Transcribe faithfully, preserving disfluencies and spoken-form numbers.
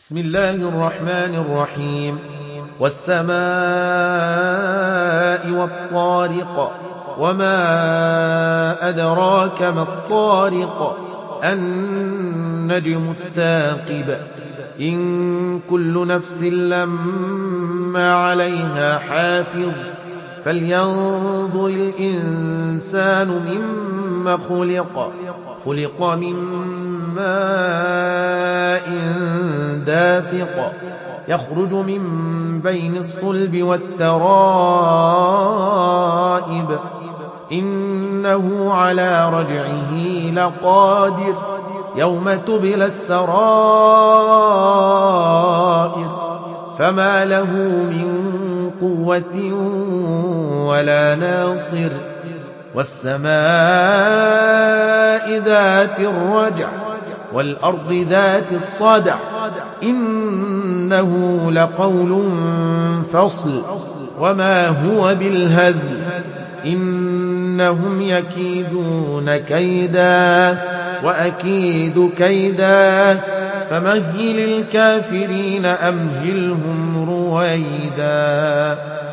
بسم الله الرحمن الرحيم والسماء والطارق وما أدراك ما الطارق النجم الثاقب إن كل نفس لما عليها حافظ فلينظر الإنسان مما خلق خلق من ماء دافق يخرج من بين الصلب والترائب إنه على رجعه لقادر يوم تبلى السرائر فما له من قوة ولا ناصر والسماء ذات الرجع والأرض ذات الصدع إنه لقول فصل وما هو بالهزل إنهم يكيدون كيدا وأكيد كيدا فمهل الكافرين أمهلهم رويدا.